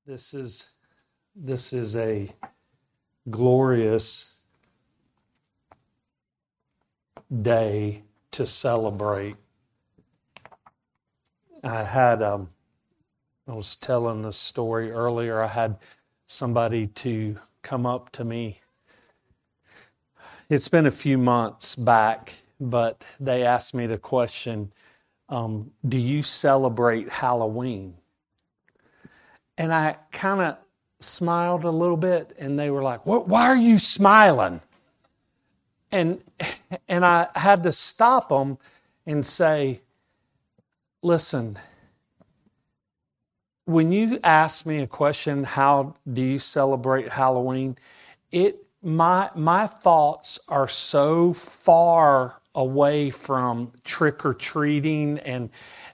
This is a glorious day to celebrate. I was telling this story earlier. I had somebody to come up to me. It's been a few months back, but they asked me the question, do you celebrate Halloween? And I kind of smiled a little bit, and they were like, why are you smiling? And I had to stop them and say, listen, when you ask me a question, how do you celebrate Halloween? My thoughts are so far away from trick or treating, and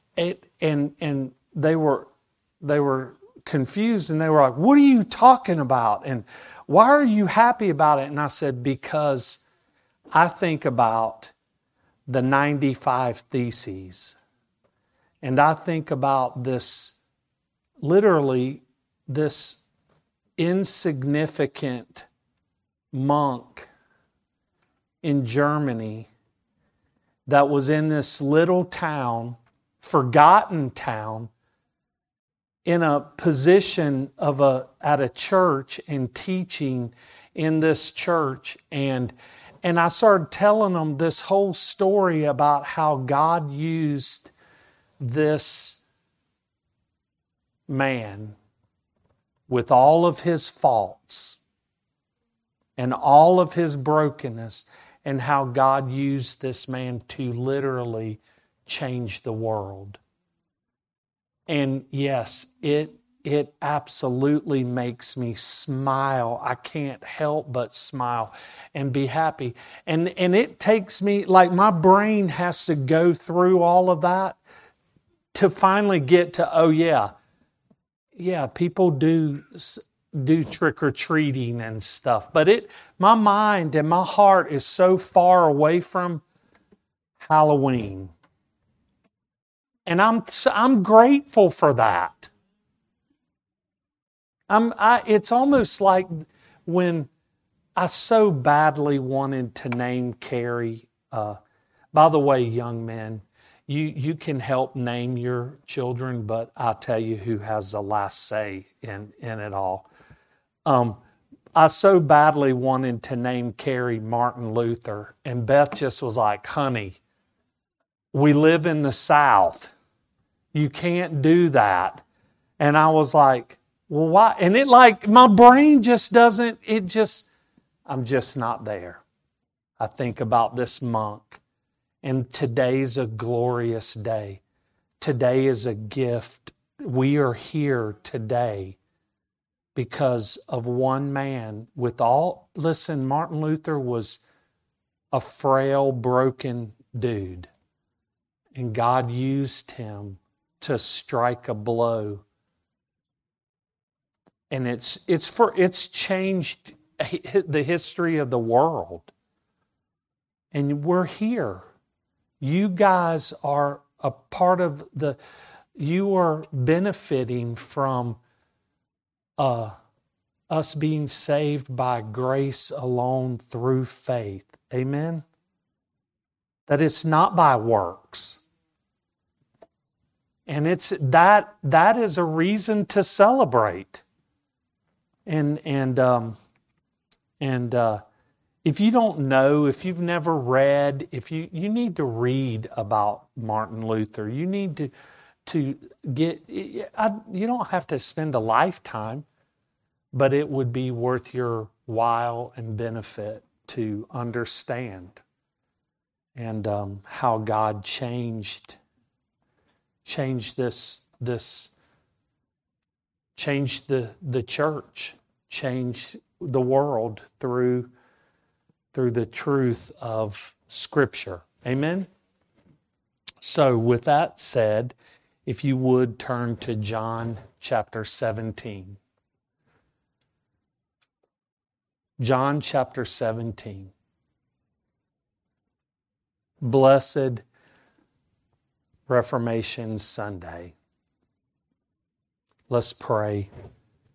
they were confused, and they were like, what are you talking about? And why are you happy about it? And I said, because I think about the 95 Theses. And I think about this insignificant monk in Germany that was in this little town, forgotten town, in a position at a church and teaching in this church. And I started telling them this whole story about how God used this man with all of his faults and all of his brokenness, and how God used this man to literally change the world. And yes, it absolutely makes me smile. I can't help but smile and be happy. And it takes me, like my brain has to go through all of that to finally get to, oh yeah, people do trick-or-treating and stuff. But my mind and my heart is so far away from Halloween. And I'm grateful for that. It's almost like when I so badly wanted to name Carrie. By the way, young men, you can help name your children, but I'll tell you who has the last say in it all. I so badly wanted to name Carrie Martin Luther, and Beth just was like, honey, we live in the South. You can't do that. And I was like, well, why? And my brain just doesn't, I'm just not there. I think about this monk, and today's a glorious day. Today is a gift. We are here today because of one man listen, Martin Luther was a frail, broken dude. And God used him to strike a blow. And it's changed the history of the world. And we're here. You guys are a part of you are benefiting from us being saved by grace alone through faith. Amen? That it's not by works. And that is a reason to celebrate. And if you don't know, if you've never read, you need to read about Martin Luther. You need to get. You don't have to spend a lifetime, but it would be worth your while and benefit to understand, and how God changed the church, changed the world through the truth of Scripture. Amen? So with that said, if you would turn to John chapter 17. John chapter 17. Blessed Reformation Sunday. Let's pray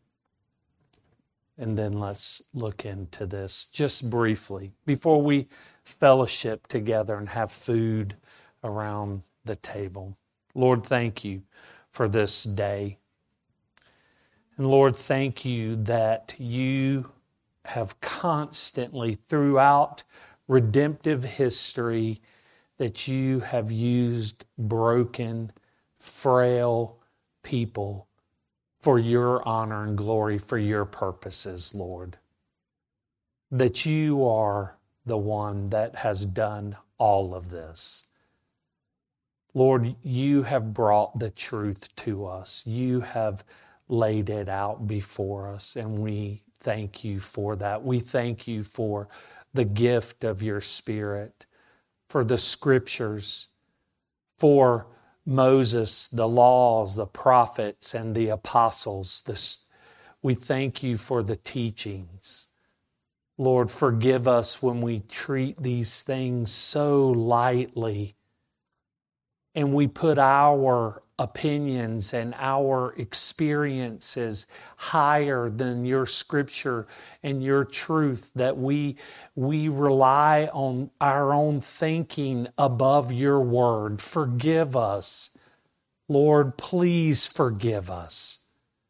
and then let's look into this just briefly before we fellowship together and have food around the table. Lord, thank you for this day. And Lord, thank you that you have constantly, throughout redemptive history, that you have used broken, frail people for your honor and glory, for your purposes, Lord. That you are the one that has done all of this. Lord, you have brought the truth to us. You have laid it out before us, and we thank you for that. We thank you for the gift of your Spirit, for the Scriptures, for Moses, the laws, the prophets, and the apostles. We thank you for the teachings. Lord, forgive us when we treat these things so lightly and we put our opinions and our experiences higher than your Scripture and your truth, that we rely on our own thinking above your word. Forgive us. Lord, please forgive us.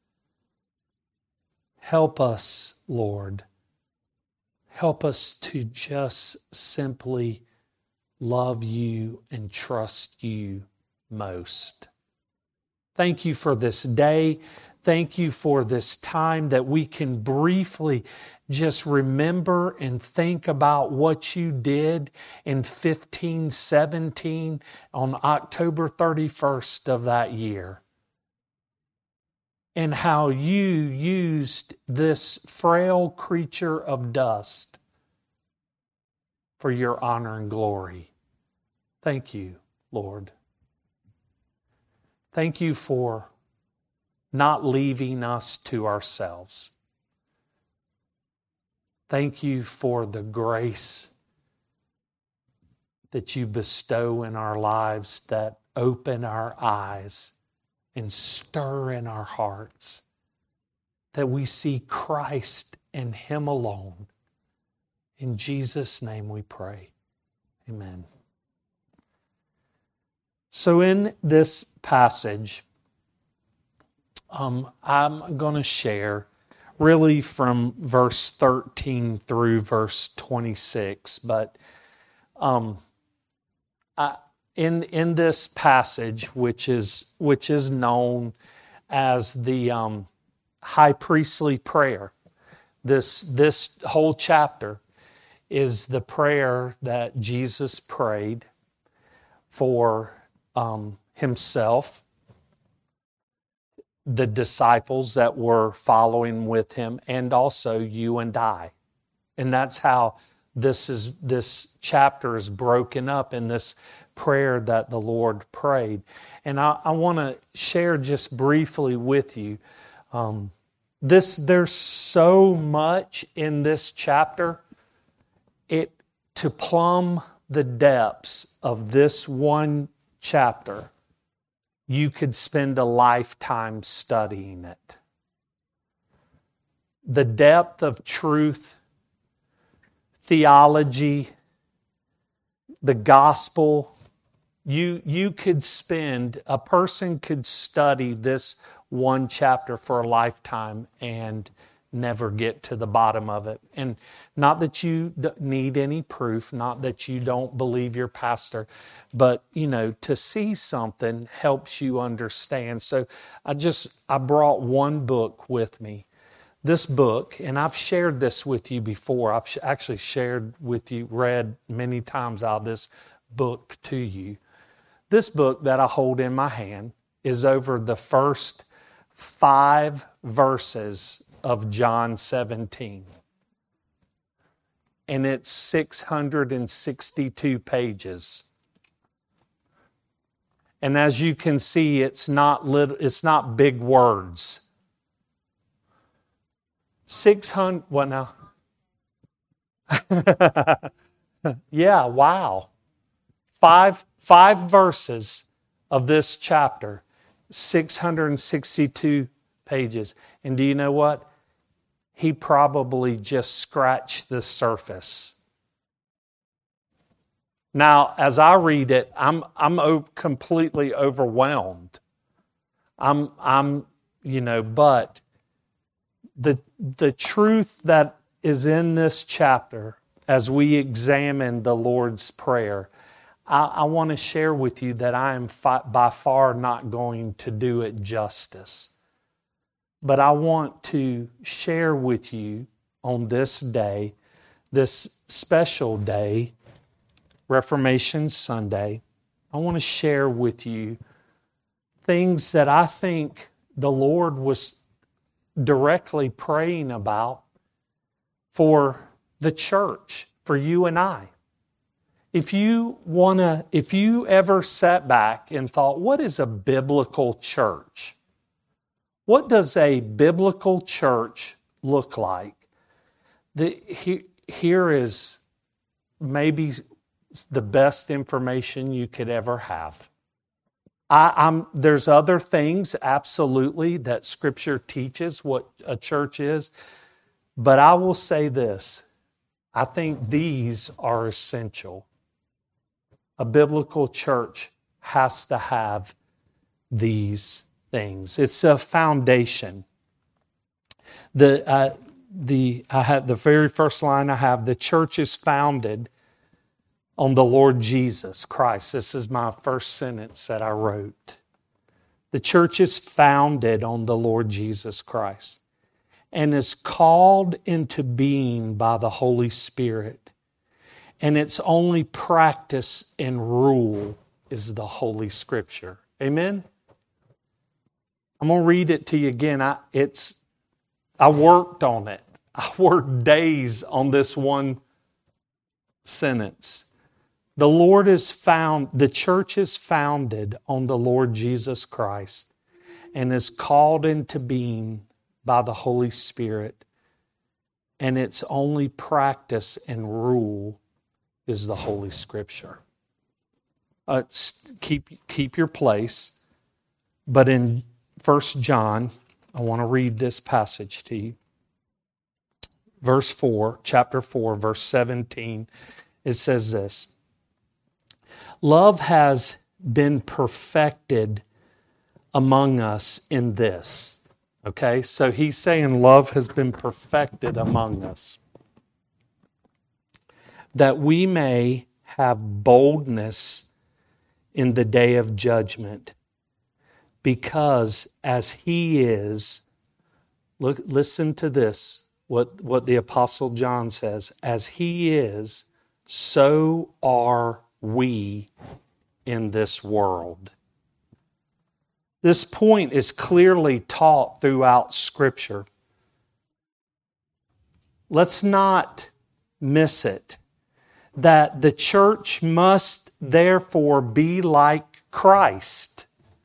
Help us, Lord. Help us to just simply love you and trust you most. Thank you for this day. Thank you for this time that we can briefly just remember and think about what you did in 1517 on October 31st of that year. And how you used this frail creature of dust for your honor and glory. Thank you, Lord. Thank you for not leaving us to ourselves. Thank you for the grace that you bestow in our lives, that open our eyes and stir in our hearts, that we see Christ and Him alone. In Jesus' name we pray. Amen. So in this passage, I'm going to share really from verse 13 through verse 26. But in this passage, which is known as the high priestly prayer, this whole chapter is the prayer that Jesus prayed for himself, the disciples that were following with him, and also you and I. And that's how this chapter is broken up in this prayer that the Lord prayed. And I want to share just briefly with you. There's so much in this chapter. To plumb the depths of this one chapter, you could spend a lifetime studying it. The depth of truth, theology, the gospel, a person could study this one chapter for a lifetime and never get to the bottom of it. And not that you need any proof, not that you don't believe your pastor, but, to see something helps you understand. So I brought one book with me. This book, and I've shared this with you before. I've actually shared with you, read many times out of this book to you. This book that I hold in my hand is over the first 5 verses of John 17. And it's 662 pages. And as you can see, it's not big words. 600, what now? Yeah, wow. Five verses of this chapter, 662 pages. And do you know what? he probably just scratched the surface. Now, as I read it, I'm completely overwhelmed. But the truth that is in this chapter, as we examine the Lord's Prayer, I want to share with you that I am by far not going to do it justice. But I want to share with you on this day, this special day, Reformation Sunday, I want to share with you things that I think the Lord was directly praying about for the church, for you and I. If you ever sat back and thought, what is a biblical church? What does a biblical church look like? Here is maybe the best information you could ever have. There's other things, absolutely, that Scripture teaches what a church is. But I will say this. I think these are essential. A biblical church has to have these things. It's a foundation. I had the very first line I have, the church is founded on the Lord Jesus Christ. This is my first sentence that I wrote. The church is founded on the Lord Jesus Christ and is called into being by the Holy Spirit. And its only practice and rule is the Holy Scripture. Amen? I'm going to read it to you again. I worked on it. I worked days on this one sentence. The church is founded on the Lord Jesus Christ and is called into being by the Holy Spirit. And its only practice and rule is the Holy Scripture. Keep your place. But in 1 John, I want to read this passage to you. Chapter 4, verse 17, it says this. Love has been perfected among us in this. Okay, so he's saying love has been perfected among us, that we may have boldness in the day of judgment, because as He is, listen to this, what the Apostle John says, as He is, so are we in this world. This point is clearly taught throughout Scripture. Let's not miss it, that the church must therefore be like Christ.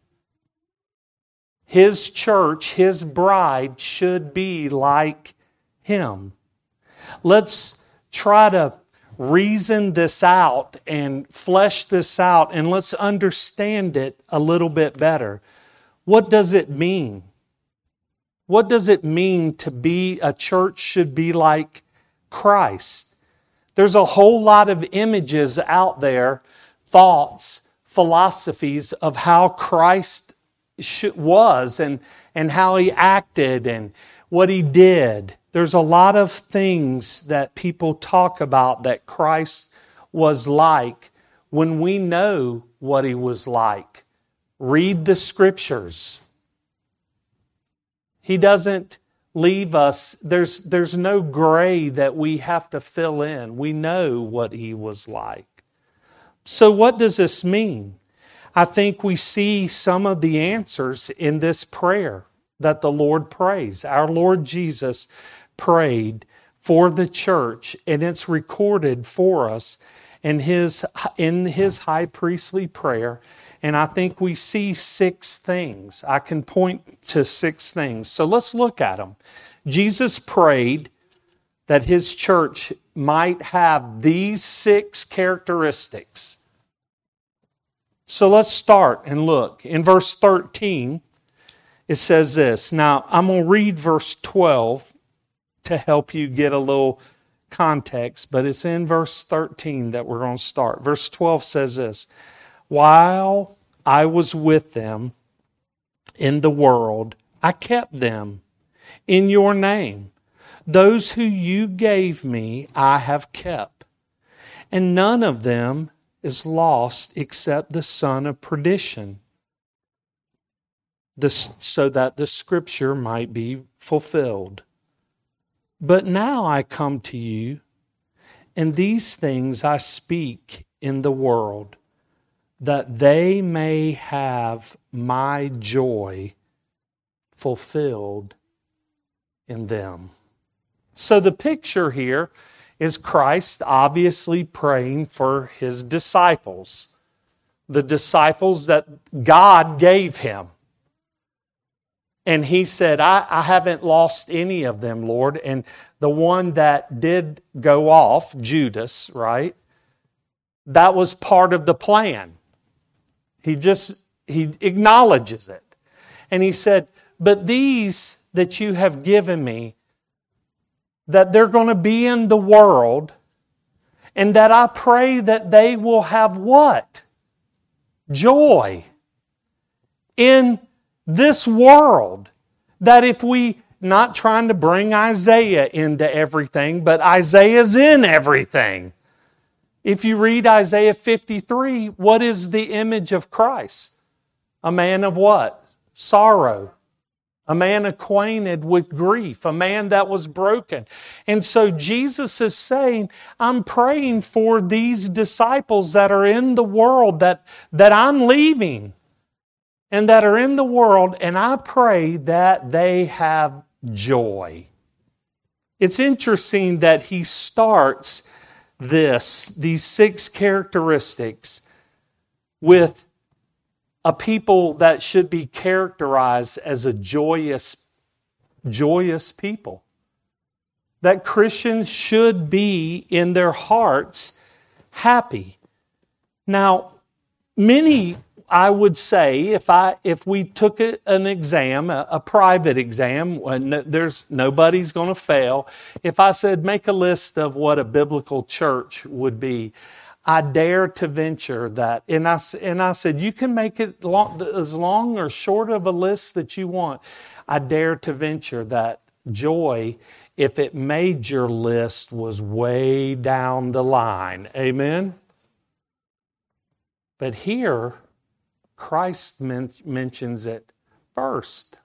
His church, His bride, should be like Him. Let's try to reason this out and flesh this out, and let's understand it a little bit better. What does it mean? What does it mean to be a church should be like Christ? There's a whole lot of images out there, thoughts, philosophies of how Christ was and how He acted and what He did. There's a lot of things that people talk about that Christ was like when we know what He was like. Read the Scriptures. He doesn't leave us. There's no gray that we have to fill in. We know what He was like. So what does this mean? I think we see some of the answers in this prayer that the Lord prays. Our Lord Jesus prayed for the church, and it's recorded for us in His high priestly prayer. And I think we see 6 things. I can point to 6 things. So let's look at them. Jesus prayed that His church might have these 6 characteristics. So let's start and look. In verse 13, it says this. Now, I'm going to read verse 12 to help you get a little context, but it's in verse 13 that we're going to start. Verse 12 says this, while I was with them in the world, I kept them in your name. Those who you gave me, I have kept. And none of them is lost except the son of perdition, so that the scripture might be fulfilled. But now I come to you, and these things I speak in the world, that they may have my joy fulfilled in them. So the picture here is Christ obviously praying for his disciples, the disciples that God gave him. And he said, I haven't lost any of them, Lord. And the one that did go off, Judas, right? That was part of the plan. He acknowledges it. And he said, but these that you have given me, that they're going to be in the world, and that I pray that they will have what? Joy in this world. That if we, not trying to bring Isaiah into everything, but Isaiah's in everything. If you read Isaiah 53, what is the image of Christ? A man of what? Sorrow. A man acquainted with grief. A man that was broken. And so Jesus is saying, I'm praying for these disciples that are in the world that I'm leaving. And that are in the world, and I pray that they have joy. It's interesting that he starts these 6 characteristics with a people that should be characterized as a joyous people. That Christians should be in their hearts happy. Now, many, I would say, if we took an exam, a private exam, nobody's going to fail. If I said, make a list of what a biblical church would be, I dare to venture that. And I said, you can make it as long or short of a list that you want. I dare to venture that joy, if it made your list, was way down the line. Amen? But here, Christ mentions it first,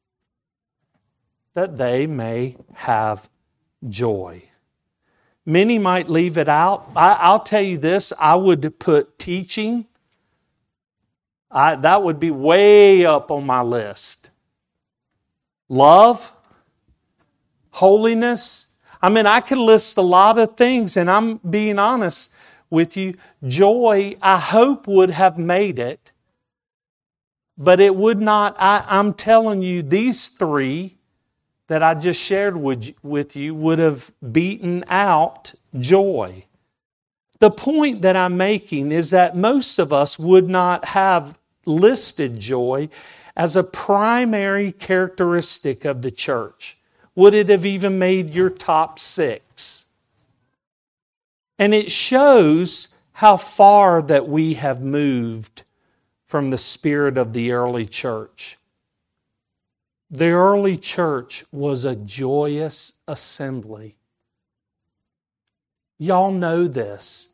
that they may have joy. Many might leave it out. I'll tell you this, I would put teaching. That would be way up on my list. Love, holiness. I mean, I could list a lot of things, and I'm being honest with you. Joy, I hope, would have made it. But it would not. I'm telling you, these 3 that I just shared with you would have beaten out joy. The point that I'm making is that most of us would not have listed joy as a primary characteristic of the church. Would it have even made your top 6? And it shows how far that we have moved from the spirit of the early church. The early church was a joyous assembly. Y'all know this.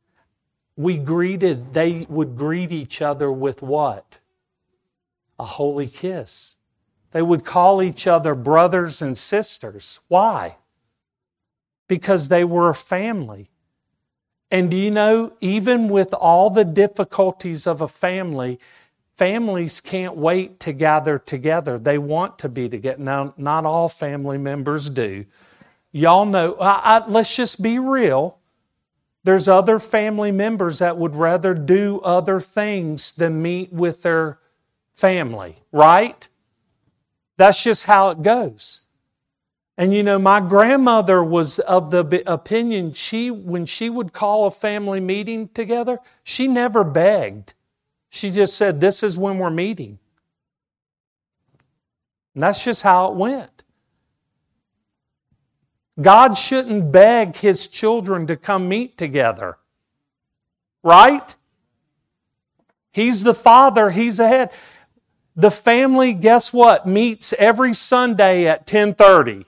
They would greet each other with what? A holy kiss. They would call each other brothers and sisters. Why? Because they were a family. And do you know, even with all the difficulties of a family, families can't wait to gather together. They want to be together. Now, not all family members do. Y'all know, let's just be real. There's other family members that would rather do other things than meet with their family, right? That's just how it goes. And you know, my grandmother was of the opinion, when she would call a family meeting together, she never begged. She just said, this is when we're meeting. And that's just how it went. God shouldn't beg His children to come meet together. Right? He's the Father. He's the head. The family, guess what? Meets every Sunday at 10:30.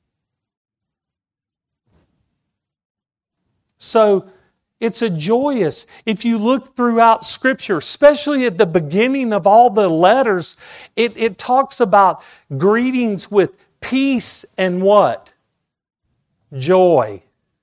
So, it's a joyous. If you look throughout Scripture, especially at the beginning of all the letters, it talks about greetings with peace and what? Joy.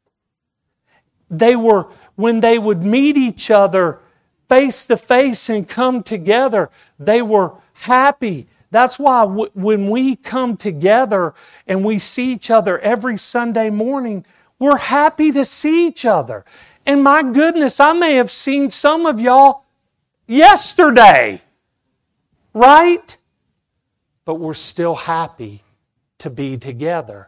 When they would meet each other face to face and come together, they were happy. That's why when we come together and we see each other every Sunday morning, we're happy to see each other. And my goodness, I may have seen some of y'all yesterday, right? But we're still happy to be together.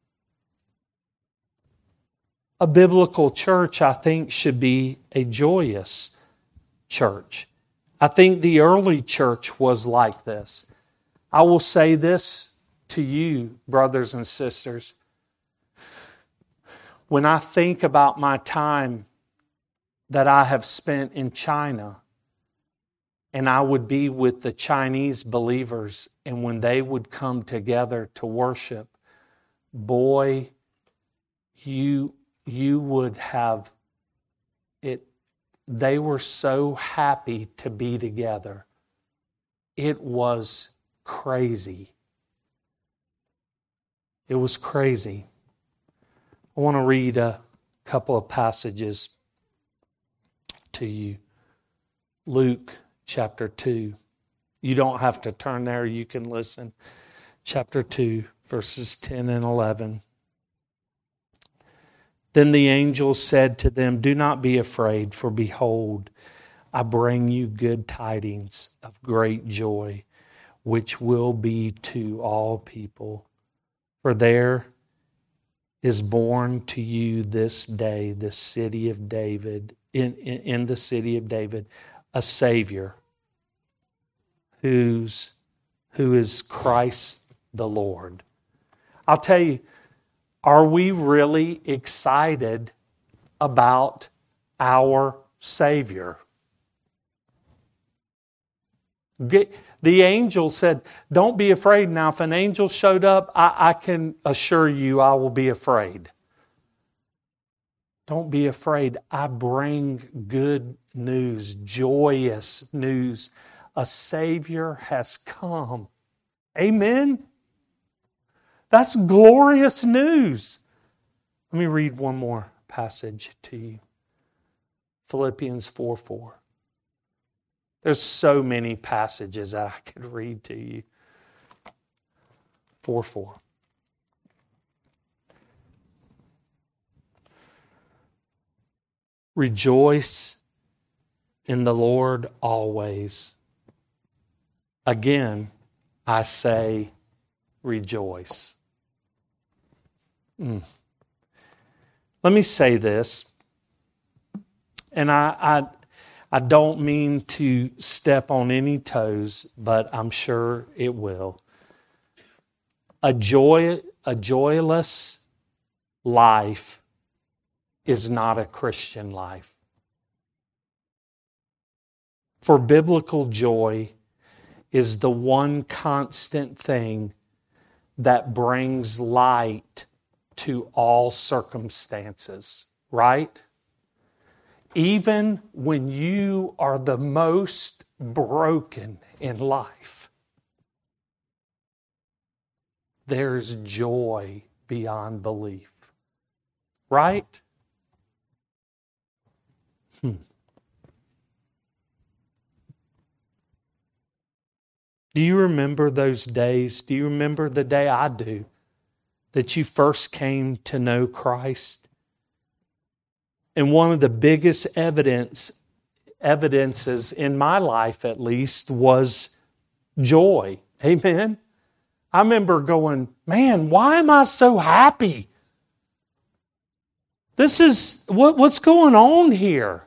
A biblical church, I think, should be a joyous church. I think the early church was like this. I will say this to you, brothers and sisters. When I think about my time that I have spent in China, and I would be with the Chinese believers, and when they would come together to worship, boy, you would have it. They were so happy to be together. It was crazy. It was crazy. I want to read a couple of passages to you. Luke chapter 2. You don't have to turn there, you can listen. Chapter 2, verses 10 and 11. Then the angel said to them, "Do not be afraid, for behold, I bring you good tidings of great joy, which will be to all people. For there is born to you this day the city of David, in the city of David, a Savior, who is Christ the Lord." I'll tell you, are we really excited about our Savior? The angel said, "Don't be afraid." Now, if an angel showed up, I can assure you I will be afraid. Don't be afraid. I bring good news, joyous news. A Savior has come. Amen? That's glorious news. Let me read one more passage to you. Philippians 4:4. There's so many passages that I could read to you. 4:4. Rejoice in the Lord always. Again, I say rejoice. Let me say this, and I don't mean to step on any toes, but I'm sure it will. A joyless life is not a Christian life. For biblical joy is the one constant thing that brings light to all circumstances, right? Even when you are the most broken in life, there's joy beyond belief, right? Do you remember those days? Do you remember the day? I do, that you first came to know Christ? And one of the biggest evidences in my life, at least, was joy. Amen? I remember going, man, why am I so happy? This is, what's going on here?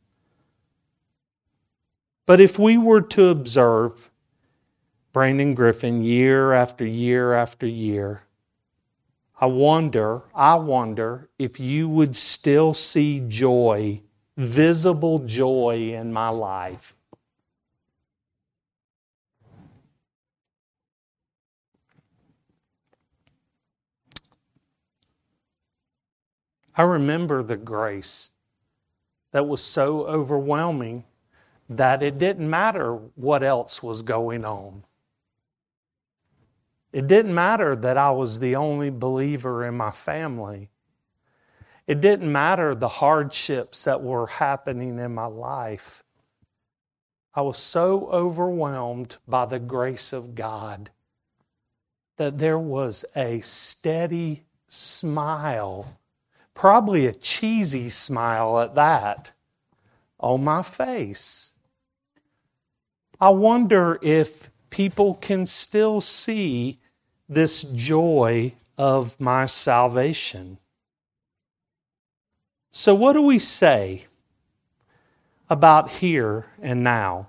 But if we were to observe Brandon Griffin year after year after year, I wonder if you would still see joy, visible joy in my life. I remember the grace that was so overwhelming that it didn't matter what else was going on. It didn't matter that I was the only believer in my family. It didn't matter the hardships that were happening in my life. I was so overwhelmed by the grace of God that there was a steady smile, probably a cheesy smile at that, on my face. I wonder if people can still see this joy of my salvation. So what do we say about here and now?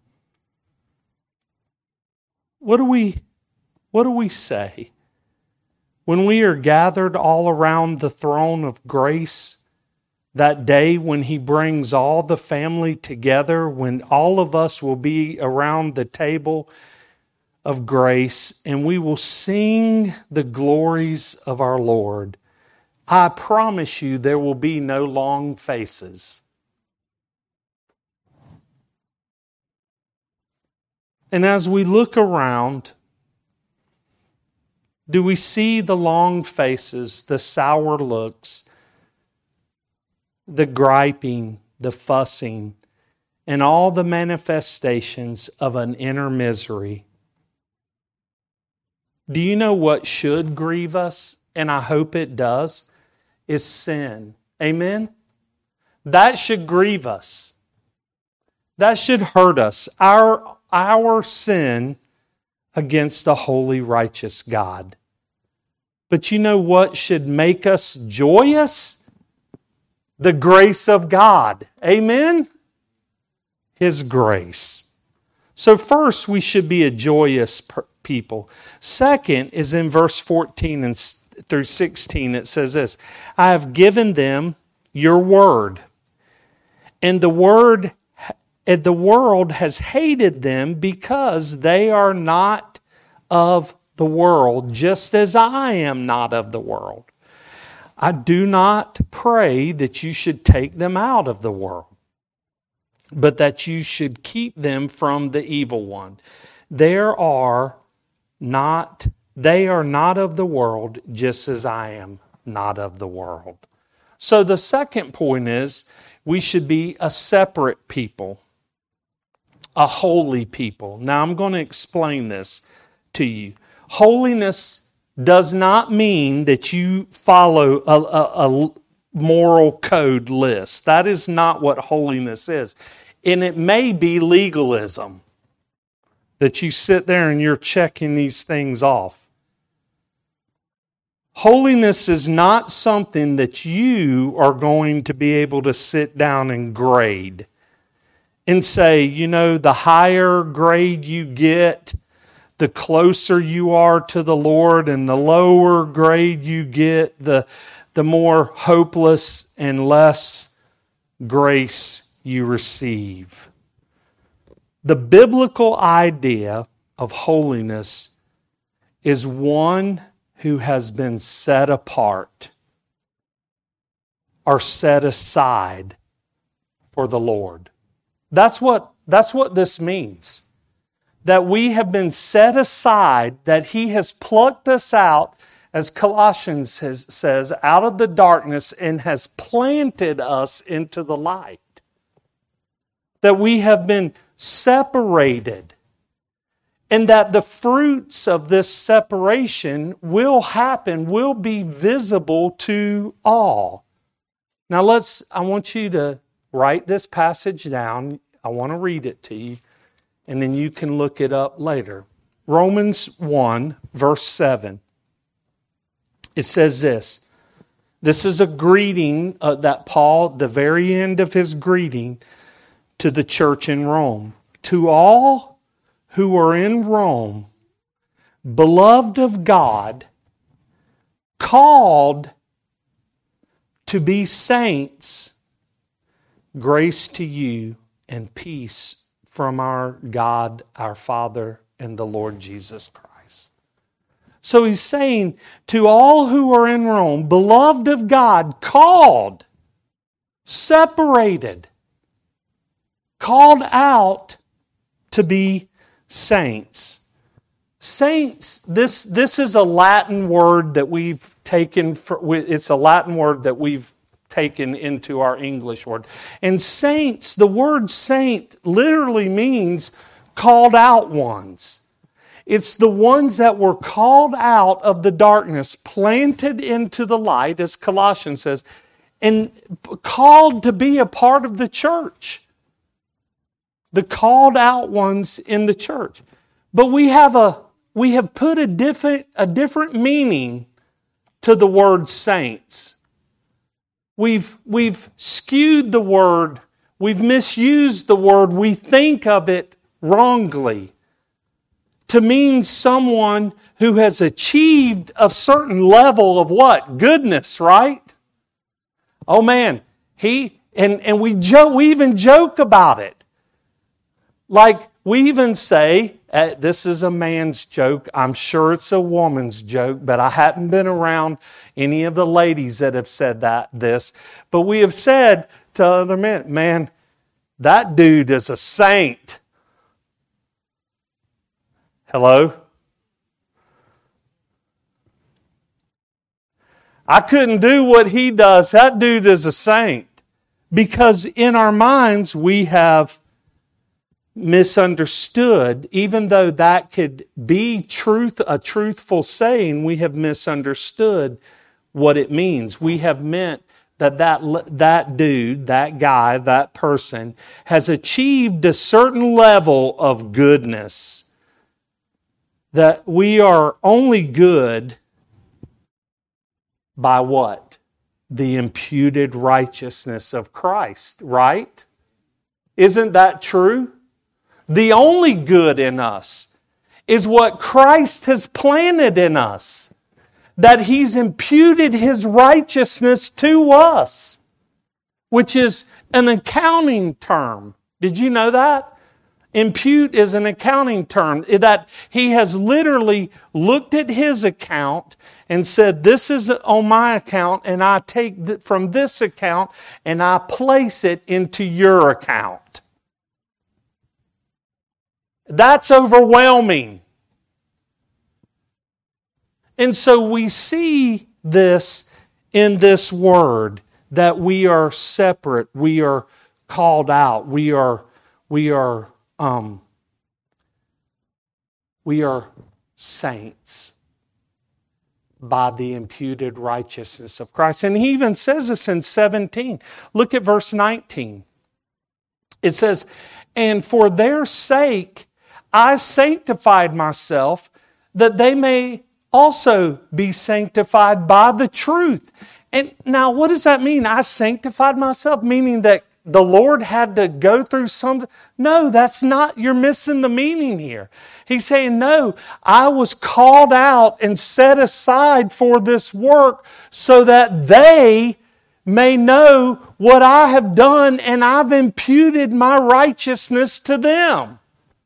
What do we say when we are gathered all around the throne of grace, that day when He brings all the family together, when all of us will be around the table of grace and we will sing the glories of our Lord? I promise you there will be no long faces. And as we look around, do we see the long faces, the sour looks, the griping, the fussing, and all the manifestations of an inner misery? Do you know what should grieve us? And I hope it does. Is sin. Amen? That should grieve us. That should hurt us. Our sin against a holy, righteous God. But you know what should make us joyous? The grace of God. Amen? His grace. So first, we should be a joyous people. Second is in verse 14 and through 16, it says this: I have given them your word, and the world has hated them because they are not of the world, just as I am not of the world. I do not pray that you should take them out of the world, but that you should keep them from the evil one. They are not of the world, just as I am not of the world. So the second point is we should be a separate people, a holy people. Now I'm going to explain this to you. Holiness does not mean that you follow a moral code list. That is not what holiness is. And it may be legalism, that you sit there and you're checking these things off. Holiness is not something that you are going to be able to sit down and grade and say, you know, the higher grade you get, the closer you are to the Lord, and the lower grade you get, the more hopeless and less grace you receive. The biblical idea of holiness is one who has been set apart or set aside for the Lord. That's what this means. That we have been set aside, that He has plucked us out, as Colossians says, out of the darkness and has planted us into the light. That we have been separated, and that the fruits of this separation will be visible to all. Now I want you to write this passage down. I want to read it to you, and then you can look it up later. Romans 1, verse 7. It says this. This is a greeting that Paul, the very end of his greeting to the church in Rome. To all who are in Rome, beloved of God, called to be saints, grace to you and peace from our God, our Father, and the Lord Jesus Christ. So he's saying to all who are in Rome, beloved of God, called, separated, called out to be saints. Saints, this is a Latin word that we've taken, it's a Latin word that we've taken into our English word. And saints, the word saint literally means called out ones. It's the ones that were called out of the darkness, planted into the light, as Colossians says, and called to be a part of the church. The called out ones in the church. But we have put a different meaning to the word saints. We've skewed the word, we've misused the word, we think of it wrongly to mean someone who has achieved a certain level of what? Goodness, right? Oh man, we even joke about it. Like we even say, this is a man's joke. I'm sure it's a woman's joke, but I hadn't been around any of the ladies that have said this. But we have said to other men, man, that dude is a saint. Hello? I couldn't do what he does. That dude is a saint. Because in our minds we have misunderstood, even though that could be a truthful saying, we have misunderstood what it means. We have meant that dude, that guy, that person has achieved a certain level of goodness. That we are only good by what? The imputed righteousness of Christ, right? Isn't that true? The only good in us is what Christ has planted in us. That He's imputed His righteousness to us, which is an accounting term. Did you know that? Impute is an accounting term. That He has literally looked at His account and said, this is on my account, and I take from this account and I place it into your account. That's overwhelming. And so we see this in this word, that we are separate, we are called out, we are saints by the imputed righteousness of Christ. And he even says this in 17. Look at verse 19. It says, and for their sake I sanctified myself, that they may also be sanctified by the truth. And now what does that mean? I sanctified myself, meaning that the Lord had to go through something? No, that's not, you're missing the meaning here. He's saying, no, I was called out and set aside for this work so that they may know what I have done, and I've imputed my righteousness to them.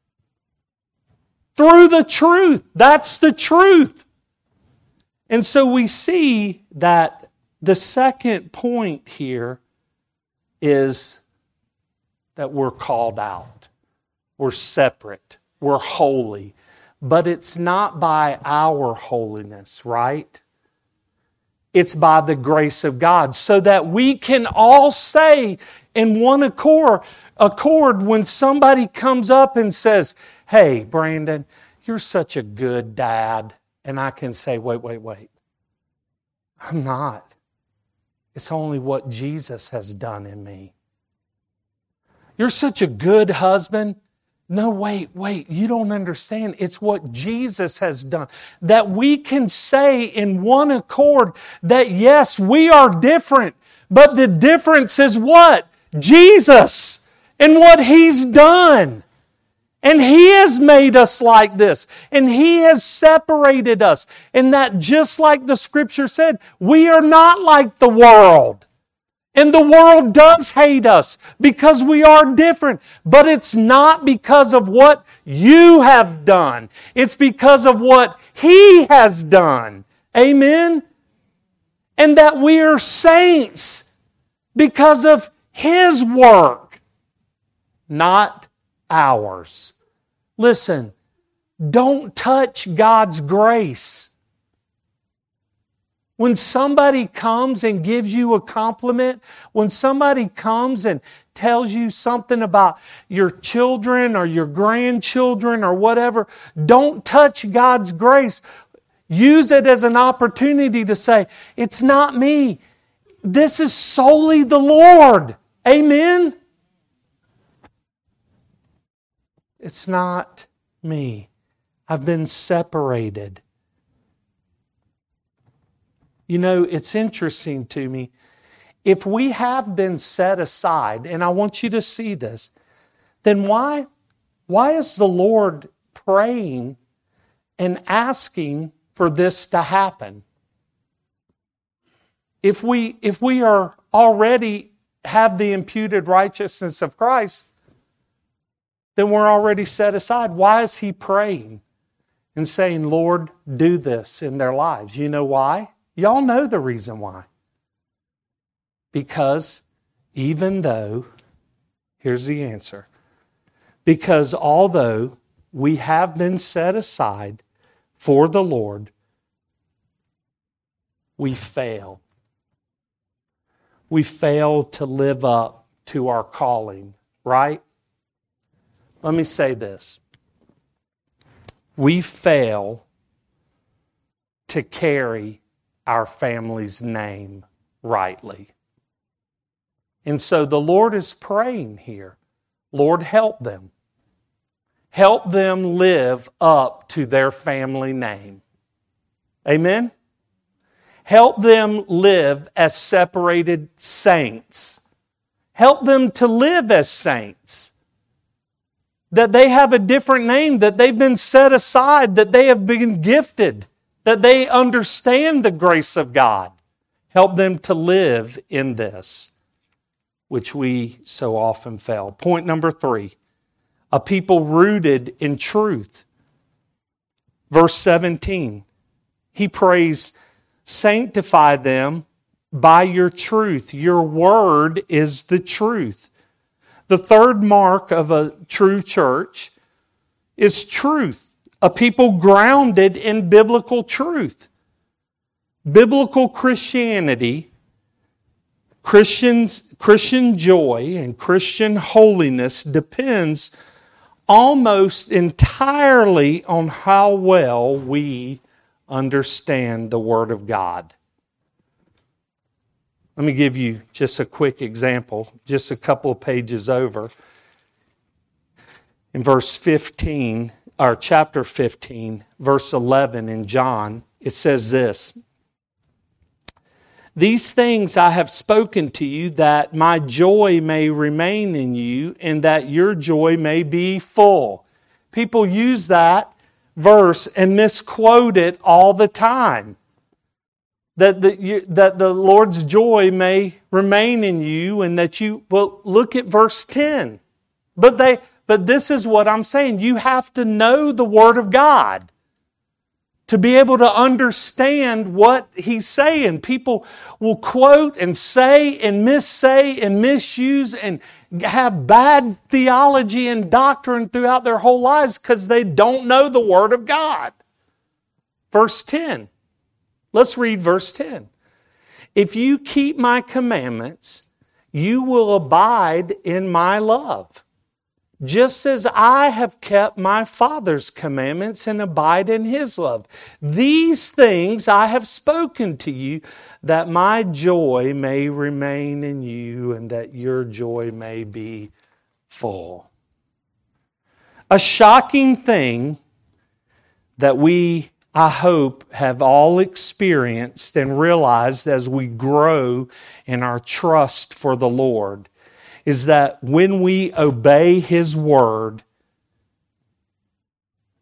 Through the truth. That's the truth. And so we see that the second point here is that we're called out. We're separate. We're holy. But it's not by our holiness, right? It's by the grace of God. So that we can all say in one accord when somebody comes up and says, hey, Brandon, you're such a good dad. And I can say, wait. I'm not. It's only what Jesus has done in me. You're such a good husband. No, wait, you don't understand. It's what Jesus has done. That we can say in one accord that yes, we are different. But the difference is what? Jesus and what He's done. And He has made us like this. And He has separated us. And that just like the Scripture said, we are not like the world. And the world does hate us because we are different. But it's not because of what you have done. It's because of what He has done. Amen? And that we are saints because of His work, not ours. Listen, don't touch God's grace. When somebody comes and gives you a compliment, when somebody comes and tells you something about your children or your grandchildren or whatever, don't touch God's grace. Use it as an opportunity to say, it's not me. This is solely the Lord. Amen? It's not me. I've been separated. You know, it's interesting to me. If we have been set aside, and I want you to see this, then why is the Lord praying and asking for this to happen? If we are already have the imputed righteousness of Christ, then we're already set aside. Why is He praying and saying, Lord, do this in their lives? You know why? Y'all know the reason why. Because even though, here's the answer, because although we have been set aside for the Lord, we fail. We fail to live up to our calling, right? Let me say this. We fail to carry our family's name rightly. And so the Lord is praying here. Lord, help them. Help them live up to their family name. Amen? Help them live as separated saints. Help them to live as saints. That they have a different name, that they've been set aside, that they have been gifted, that they understand the grace of God. Help them to live in this, which we so often fail. Point number 3, a people rooted in truth. Verse 17, He prays, sanctify them by your truth. Your word is the truth. The third mark of a true church is truth. A people grounded in biblical truth. Biblical Christianity, Christian joy and Christian holiness depends almost entirely on how well we understand the Word of God. Let me give you just a quick example, just a couple of pages over. In verse 15, or chapter 15, verse 11 in John, it says this, these things I have spoken to you, that my joy may remain in you, and that your joy may be full. People use that verse and misquote it all the time. That the Lord's joy may remain in you, and that you, well, look at verse 10. But this is what I'm saying. You have to know the Word of God to be able to understand what He's saying. People will quote and say and missay and misuse and have bad theology and doctrine throughout their whole lives because they don't know the Word of God. Verse 10. Let's read verse 10. If you keep my commandments, you will abide in my love, just as I have kept my Father's commandments and abide in His love. These things I have spoken to you, that my joy may remain in you and that your joy may be full. A shocking thing that we, I hope, have all experienced and realized as we grow in our trust for the Lord is that when we obey His Word,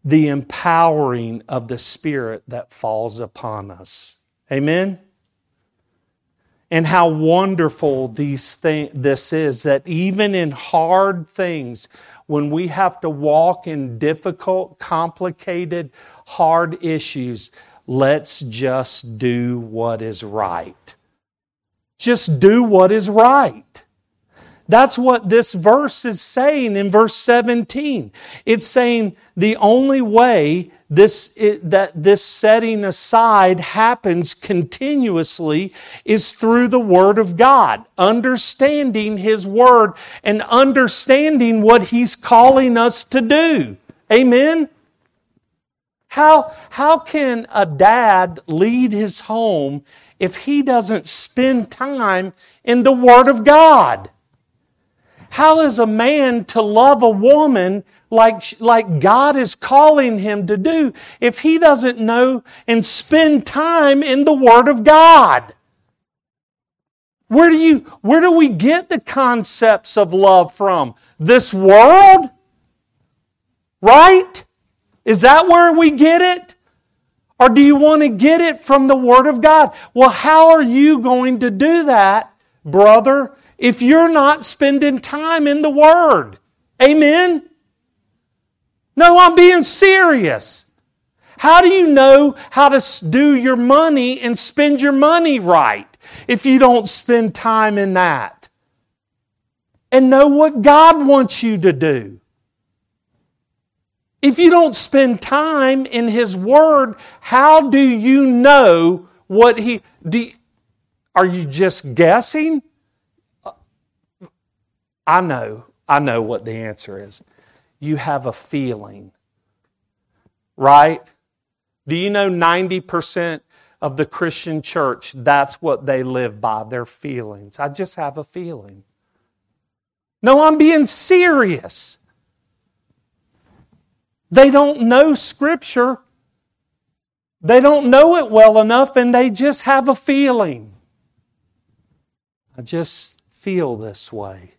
the empowering of the Spirit that falls upon us. Amen? And how wonderful this is, that even in hard things, when we have to walk in difficult, complicated, hard issues, let's just do what is right. Just do what is right. That's what this verse is saying in verse 17. It's saying the only way that this setting aside happens continuously is through the Word of God. Understanding His Word and understanding what He's calling us to do. Amen? How can a dad lead his home if he doesn't spend time in the Word of God? How is a man to love a woman like God is calling him to do if he doesn't know and spend time in the Word of God? Where do we get the concepts of love from? This world? Right? Is that where we get it? Or do you want to get it from the Word of God? Well, how are you going to do that, brother, if you're not spending time in the Word? Amen? No, I'm being serious. How do you know how to do your money and spend your money right if you don't spend time in that? And know what God wants you to do. If you don't spend time in His Word, how do you know what are you just guessing? I know what the answer is. You have a feeling, right? Do you know 90% of the Christian church, that's what they live by, their feelings? I just have a feeling. No, I'm being serious. They don't know Scripture. They don't know it well enough, and they just have a feeling. I just feel this way.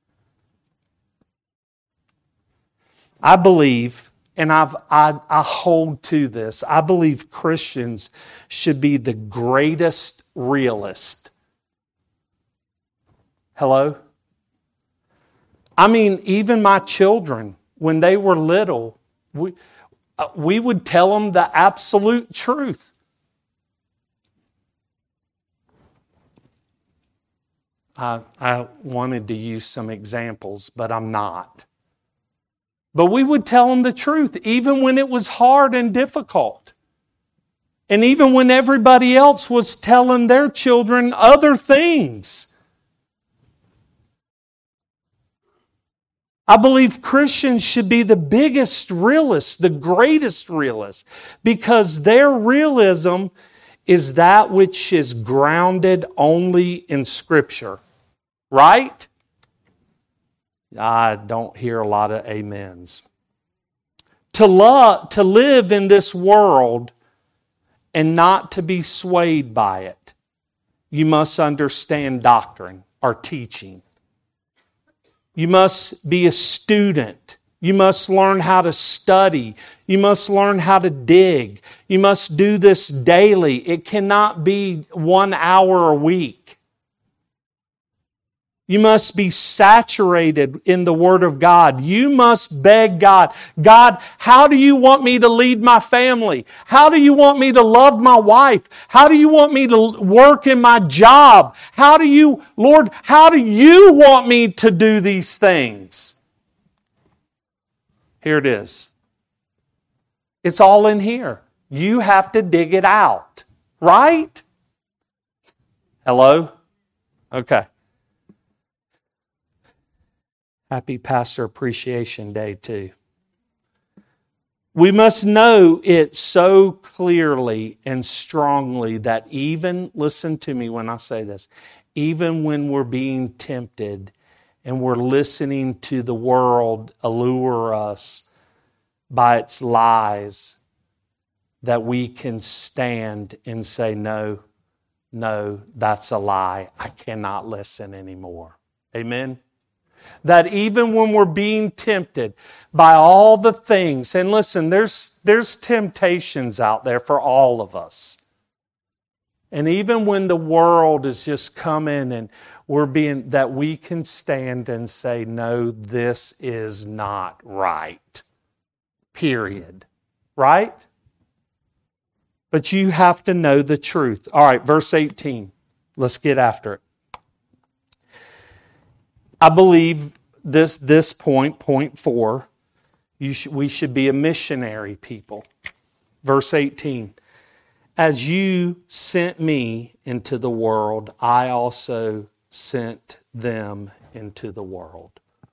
I believe, and I hold to this, I believe Christians should be the greatest realist. Hello? I mean, even my children, when they were little, we would tell them the absolute truth. I wanted to use some examples, but I'm not. But we would tell them the truth, even when it was hard and difficult. And even when everybody else was telling their children other things. I believe Christians should be the biggest realists, the greatest realists, because their realism is that which is grounded only in Scripture. Right? I don't hear a lot of amens. To live in this world and not to be swayed by it, you must understand doctrine or teaching. You must be a student. You must learn how to study. You must learn how to dig. You must do this daily. It cannot be 1 hour a week. You must be saturated in the Word of God. You must beg God, God, how do you want me to lead my family? How do you want me to love my wife? How do you want me to work in my job? Lord, how do you want me to do these things? Here it is. It's all in here. You have to dig it out. Right? Hello? Okay. Happy Pastor Appreciation Day, too. We must know it so clearly and strongly that even, listen to me when I say this, even when we're being tempted and we're listening to the world allure us by its lies, that we can stand and say, no, that's a lie. I cannot listen anymore. Amen? That even when we're being tempted by all the things, and listen, there's temptations out there for all of us. And even when the world is just coming and that we can stand and say, no, this is not right. Period. Right? But you have to know the truth. All right, verse 18. Let's get after it. I believe this point 4, we should be a missionary people. Verse 18. As you sent me into the world, I also sent them into the world.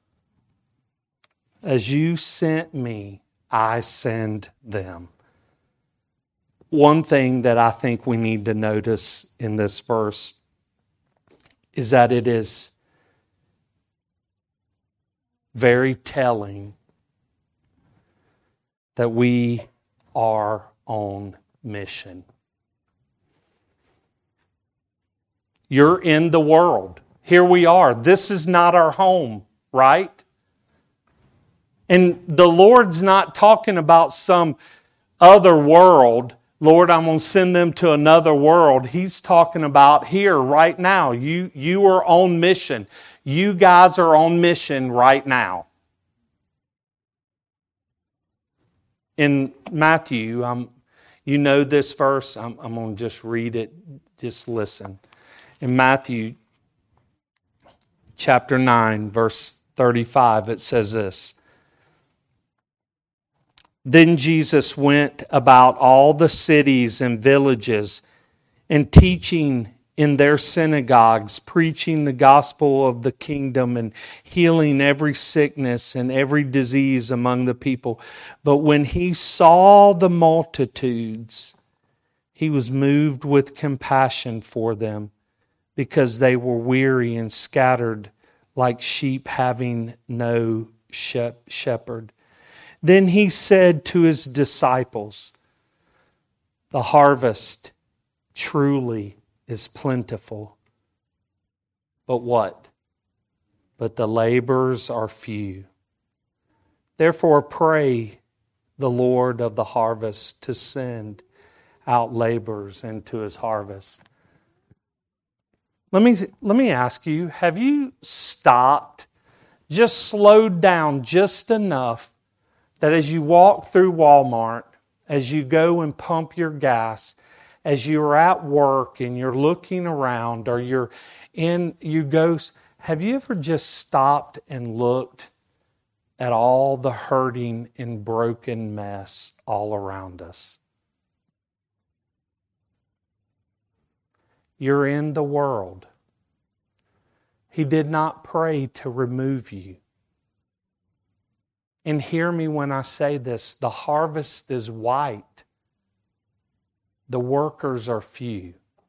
As you sent me, I send them. One thing that I think we need to notice in this verse is that it is very telling that we are on mission. You're in the world. Here we are. This is not our home, right? And the Lord's not talking about some other world. Lord, I'm going to send them to another world. He's talking about here, right now. You are on mission. You guys are on mission right now. In Matthew, you know this verse. I'm going to just read it. Just listen. In Matthew chapter 9, verse 35, it says this. Then Jesus went about all the cities and villages and teaching in their synagogues, preaching the gospel of the kingdom and healing every sickness and every disease among the people. But when he saw the multitudes, he was moved with compassion for them, because they were weary and scattered like sheep having no shepherd. Then he said to his disciples, the harvest truly is plentiful. But what? But the laborers are few. Therefore pray the Lord of the harvest to send out laborers into his harvest. Let me ask you, have you stopped, just slowed down just enough that as you walk through Walmart, as you go and pump your gas, as you're at work and you're looking around, or have you ever just stopped and looked at all the hurting and broken mess all around us? You're in the world. He did not pray to remove you. And hear me when I say this, the harvest is white. The workers are few.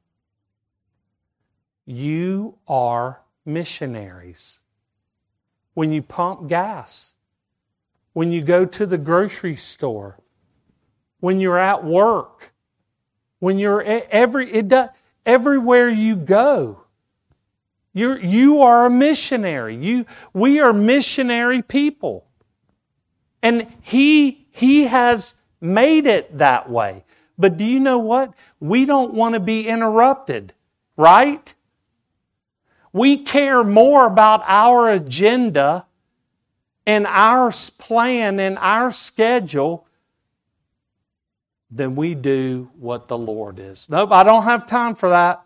You are missionaries. When you pump gas, when you go to the grocery store, when you're at work, when you're everywhere you go, you are a missionary. We are missionary people. And He has made it that way. But do you know what? We don't want to be interrupted, right? We care more about our agenda and our plan and our schedule than we do what the Lord is. Nope, I don't have time for that.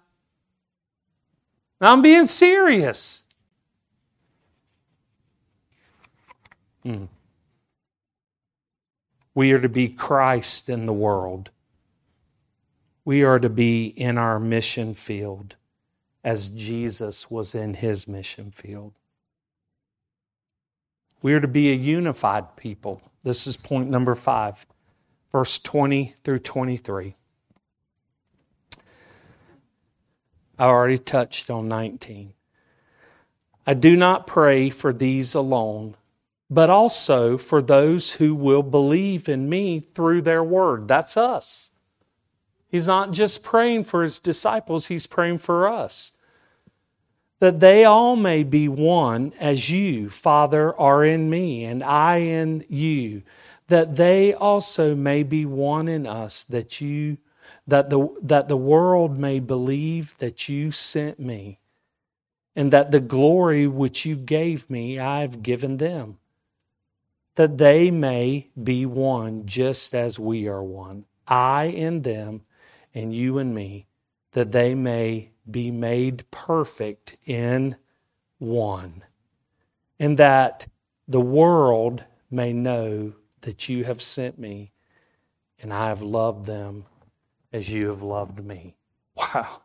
I'm being serious. We are to be Christ in the world. We are to be in our mission field as Jesus was in His mission field. We are to be a unified people. This is point number 5, verse 20 through 23. I already touched on 19. I do not pray for these alone, but also for those who will believe in me through their word. That's us. He's not just praying for His disciples, He's praying for us. that they all may be one as you, Father, are in me, and I in you, that they also may be one in us, that the world may believe that you sent me, and that the glory which you gave me I have given them, that they may be one just as we are one, I in them and you in me, that they may be made perfect in one, and that the world may know that you have sent me, and I have loved them as you have loved me. Wow.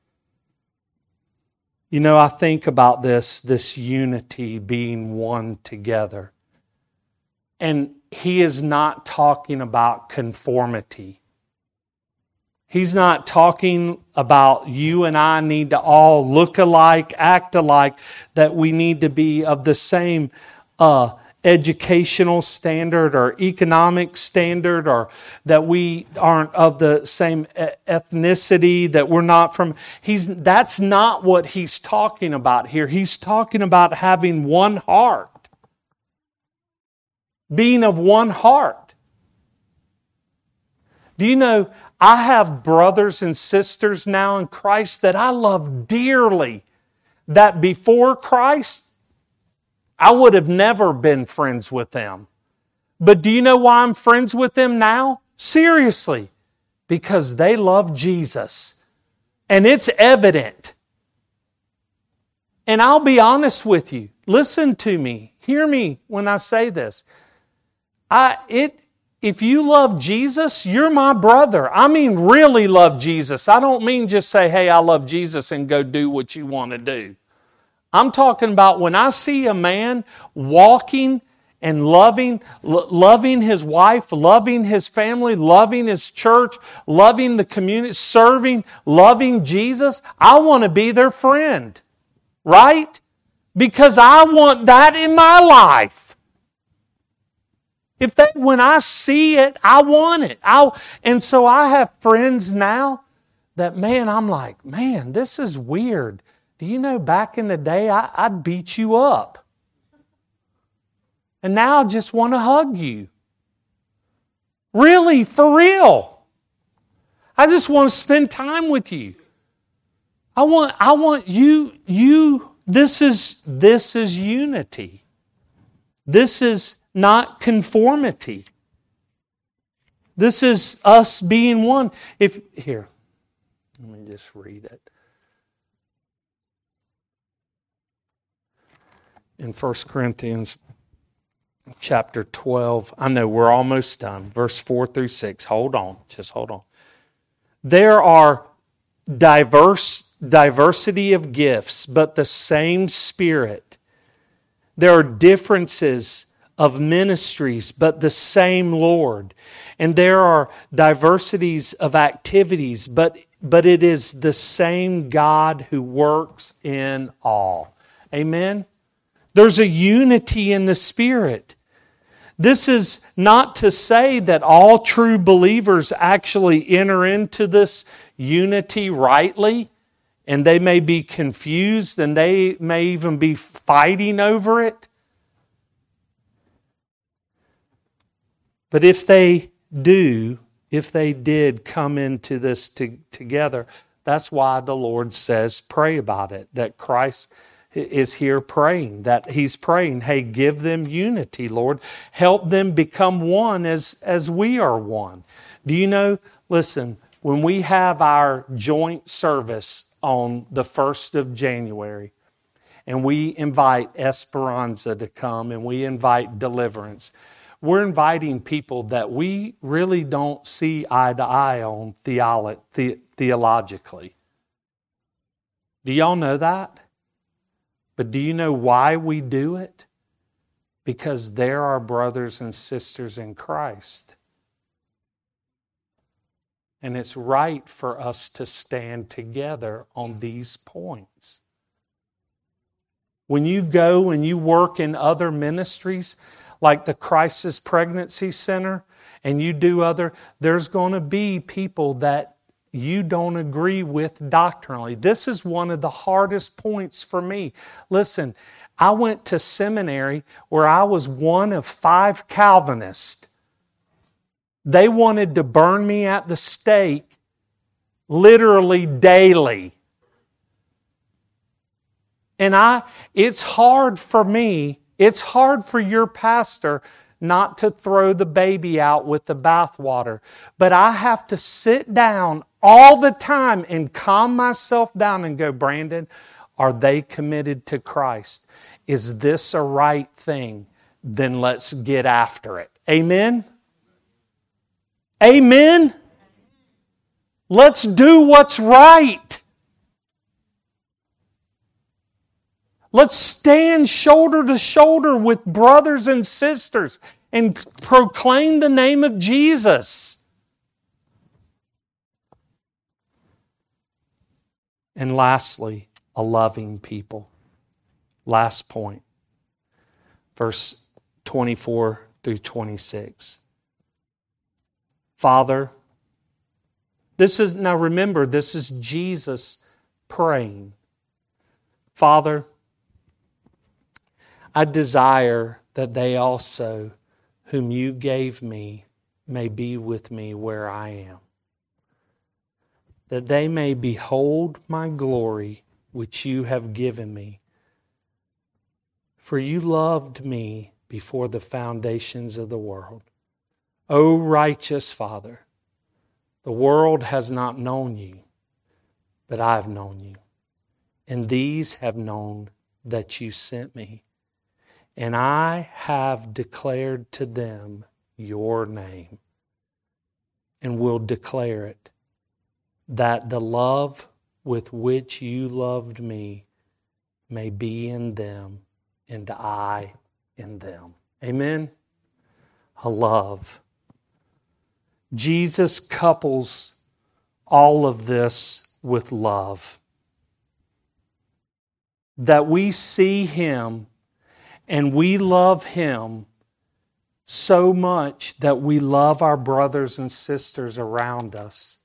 You know, I think about this unity, being one together. And he is not talking about conformity. He's not talking about you and I need to all look alike, act alike, that we need to be of the same educational standard or economic standard, or that we aren't of the same ethnicity, that we're not from... That's not what he's talking about here. He's talking about having one heart. Being of one heart. Do you know, I have brothers and sisters now in Christ that I love dearly, that before Christ, I would have never been friends with them. But do you know why I'm friends with them now? Seriously. Because they love Jesus. And it's evident. And I'll be honest with you. Listen to me. Hear me when I say this. If you love Jesus, you're my brother. I mean really love Jesus. I don't mean just say, hey, I love Jesus and go do what you want to do. I'm talking about when I see a man walking and loving his wife, loving his family, loving his church, loving the community, serving, loving Jesus, I want to be their friend. Right? Because I want that in my life. When I see it, I want it. And so I have friends now that, man, I'm like, man, this is weird. Do you know back in the day, I'd beat you up. And now I just want to hug you. Really, for real. I just want to spend time with you. I want you, this is unity. This is not conformity. This is us being one. Here, let me just read it. In 1 Corinthians chapter 12, I know we're almost done, verse 4 through 6. Hold on, just hold on. There are diversity of gifts, but the same Spirit. There are differences of ministries, but the same Lord. And there are diversities of activities, but it is the same God who works in all. Amen? There's a unity in the Spirit. This is not to say that all true believers actually enter into this unity rightly, and they may be confused and they may even be fighting over it. But if they did come into this together, that's why the Lord says, pray about it, that Christ is here praying, that He's praying, hey, give them unity, Lord. Help them become one as we are one. Do you know, listen, when we have our joint service on the 1st of January, and we invite Esperanza to come, and we invite Deliverance, we're inviting people that we really don't see eye to eye on theologically. Do y'all know that? But do you know why we do it? Because they're our brothers and sisters in Christ. And it's right for us to stand together on these points. When you go and you work in other ministries, like the Crisis Pregnancy Center, and you do there's going to be people that you don't agree with doctrinally. This is one of the hardest points for me. Listen, I went to seminary where I was one of 5 Calvinists. They wanted to burn me at the stake literally daily. And it's hard for me, it's hard for your pastor not to throw the baby out with the bathwater. But I have to sit down all the time and calm myself down and go, Brandon, are they committed to Christ? Is this a right thing? Then let's get after it. Amen? Amen? Let's do what's right. Let's stand shoulder to shoulder with brothers and sisters and proclaim the name of Jesus. And lastly, a loving people. Last point. Verse 24 through 26. Father, now remember, this is Jesus praying. Father, I desire that they also, whom you gave me, may be with me where I am, that they may behold my glory which you have given me. For you loved me before the foundations of the world. O righteous Father, the world has not known you, but I have known you, and these have known that you sent me. And I have declared to them your name, and will declare it, that the love with which you loved me may be in them, and I in them. Amen? A love. Jesus couples all of this with love. That we see Him and we love Him so much that we love our brothers and sisters around us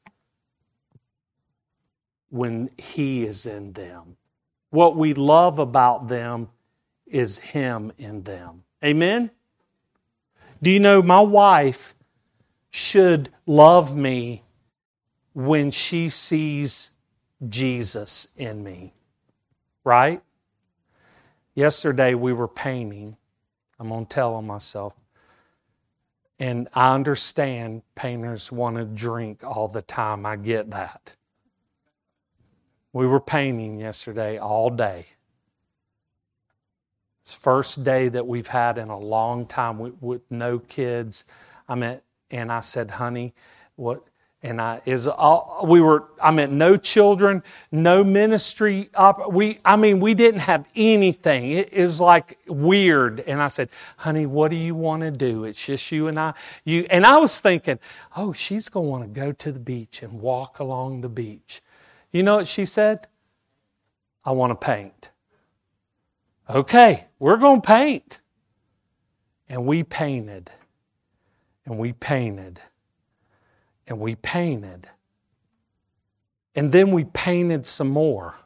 when He is in them. What we love about them is Him in them. Amen? Do you know my wife should love me when she sees Jesus in me? Right? Yesterday we were painting. I'm going to tell on myself. And I understand painters want to drink all the time. I get that. We were painting yesterday all day. It's the first day that we've had in a long time with no kids. And I said, honey, what? And I meant no children, no ministry. We didn't have anything. It was like weird. And I said, honey, what do you want to do? It's just you and I. And I was thinking, oh, she's going to want to go to the beach and walk along the beach. You know what she said? I want to paint. Okay, we're going to paint. And we painted. And we painted. And we painted. And then we painted some more.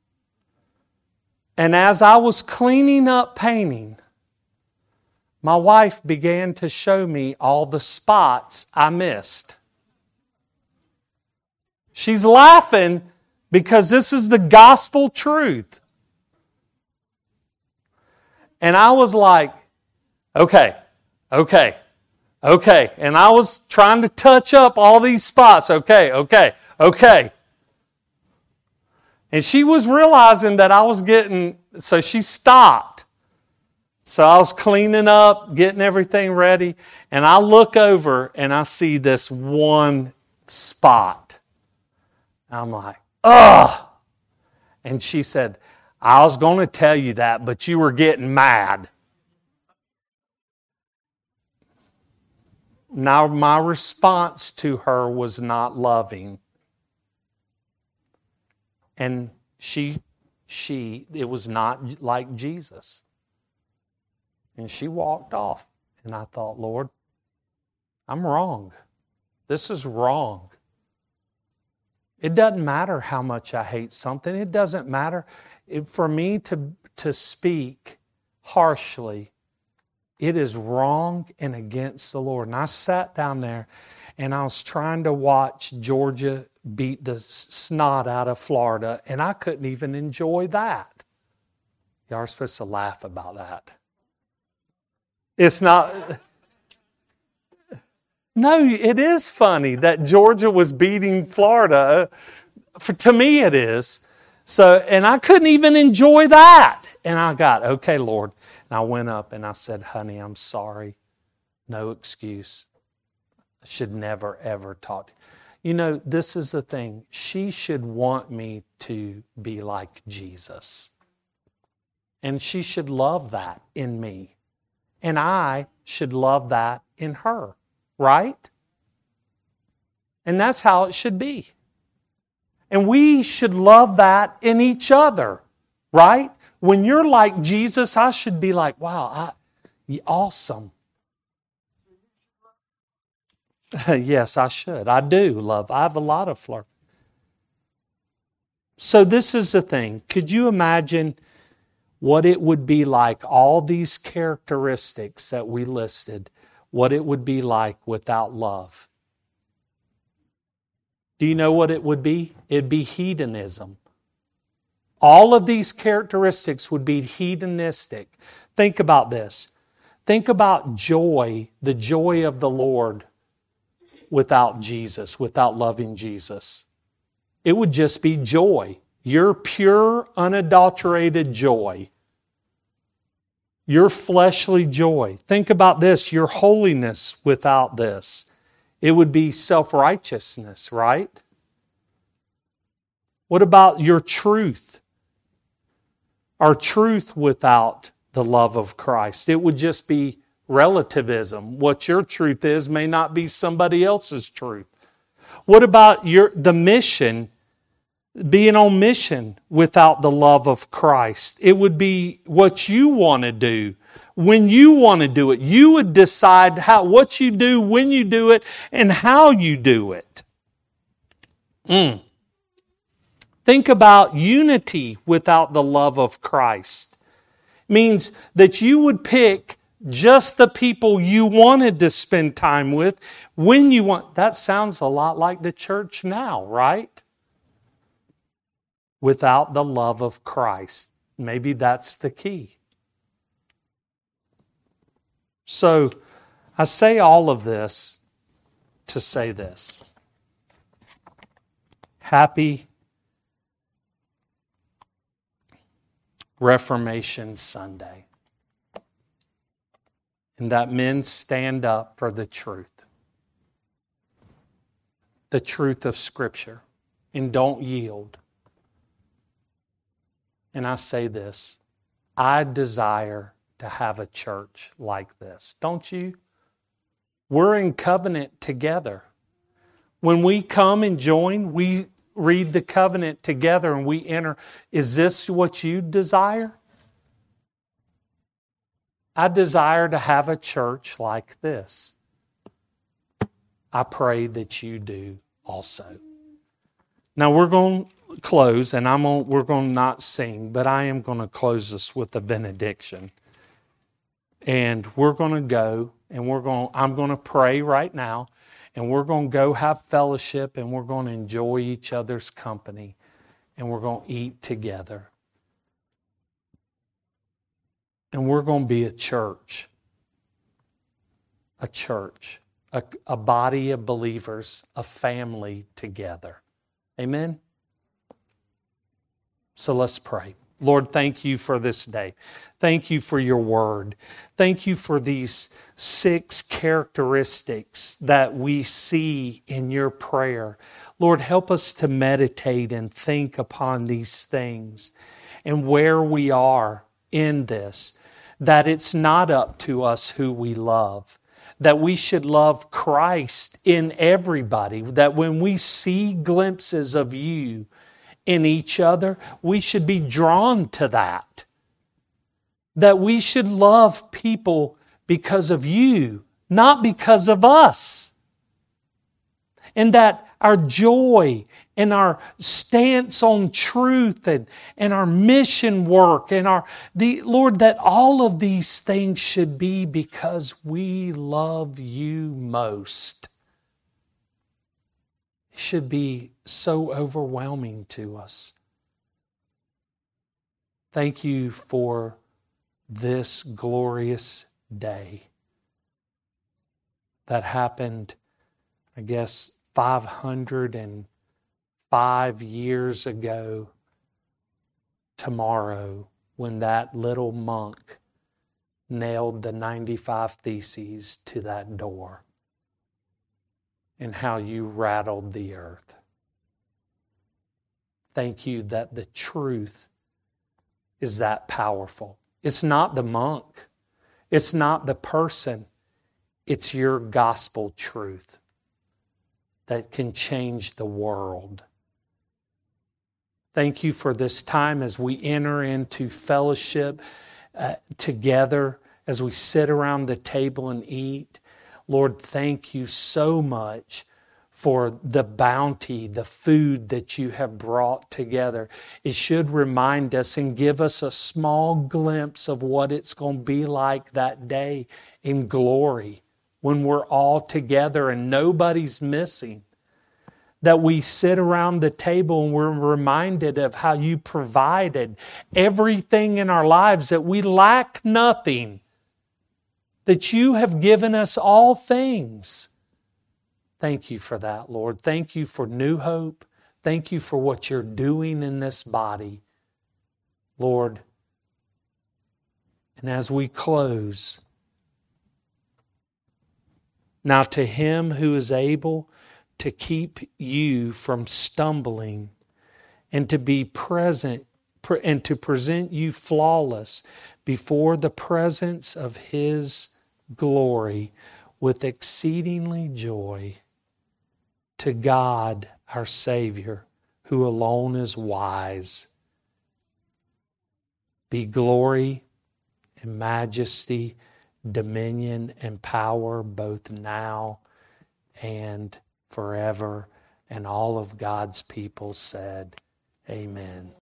And as I was cleaning up painting, my wife began to show me all the spots I missed. She's laughing because this is the gospel truth. And I was like, okay. And I was trying to touch up all these spots. Okay. And she was realizing that I was so she stopped. So I was cleaning up, getting everything ready, and I look over and I see this one spot. I'm like, ugh! And she said, I was going to tell you that, but you were getting mad. Now, my response to her was not loving. And it was not like Jesus. And she walked off. And I thought, Lord, I'm wrong. This is wrong. It doesn't matter how much I hate something. It doesn't matter. For me to speak harshly, it is wrong and against the Lord. And I sat down there and I was trying to watch Georgia beat the snot out of Florida, and I couldn't even enjoy that. Y'all are supposed to laugh about that. It's not... No, it is funny that Georgia was beating Florida. To me, it is. So, and I couldn't even enjoy that. And I got, okay, Lord. And I went up and I said, honey, I'm sorry. No excuse. I should never, ever talk. You know, this is the thing. She should want me to be like Jesus. And she should love that in me. And I should love that in her. Right? And that's how it should be. And we should love that in each other. Right? When you're like Jesus, I should be like, wow, awesome. Yes, I should. I do love. I have a lot of flirt. So this is the thing. Could you imagine what it would be like, all these characteristics that we listed, what it would be like without love? Do you know what it would be? It'd be hedonism. All of these characteristics would be hedonistic. Think about this. Think about joy, the joy of the Lord without Jesus, without loving Jesus. It would just be joy. Your pure, unadulterated joy. Your fleshly joy. Think about this, your holiness without this. It would be self-righteousness, right? What about your truth? Our truth without the love of Christ. It would just be relativism. What your truth is may not be somebody else's truth. What about the mission, being on mission without the love of Christ? It would be what you want to do, when you want to do it. You would decide what you do, when you do it, and how you do it. Think about unity without the love of Christ. It means that you would pick just the people you wanted to spend time with when you want. That sounds a lot like the church now, right? Without the love of Christ. Maybe that's the key. So, I say all of this to say this. Happy Reformation Sunday. And that men stand up for the truth of Scripture, and don't yield. And I say this, I desire to have a church like this. Don't you? We're in covenant together. When we come and join, we read the covenant together and we enter. Is this what you desire? I desire to have a church like this. I pray that you do also. Now we're going to close, and we're going to not sing, but I am going to close this with a benediction. And we're going to go, and I'm going to pray right now, and we're going to go have fellowship, and we're going to enjoy each other's company, and we're going to eat together. And we're going to be a church, a body of believers, a family together. Amen? So let's pray. Lord, thank you for this day. Thank you for your word. Thank you for these 6 characteristics that we see in your prayer. Lord, help us to meditate and think upon these things and where we are in this, that it's not up to us who we love, that we should love Christ in everybody, that when we see glimpses of you in each other, we should be drawn to that, that we should love people because of you, not because of us, and that our joy and our stance on truth and our mission work and Lord, that all of these things should be because we love you most. It should be so overwhelming to us. Thank you for this glorious day that happened, I guess, 505 years ago tomorrow, when that little monk nailed the 95 Theses to that door, and how you rattled the earth. Thank you that the truth is that powerful. It's not the monk. It's not the person. It's your gospel truth that can change the world. Thank you for this time as we enter into fellowship together, as we sit around the table and eat. Lord, thank you so much for the bounty, the food that you have brought together. It should remind us and give us a small glimpse of what it's going to be like that day in glory when we're all together and nobody's missing. That we sit around the table and we're reminded of how you provided everything in our lives, that we lack nothing, that you have given us all things. Thank you for that, Lord. Thank you for New Hope. Thank you for what you're doing in this body, Lord. And as we close, now to Him who is able to keep you from stumbling and to be present and to present you flawless before the presence of His glory with exceedingly joy, to God our Savior, who alone is wise, be glory and majesty, dominion and power both now and forever. And all of God's people said, Amen.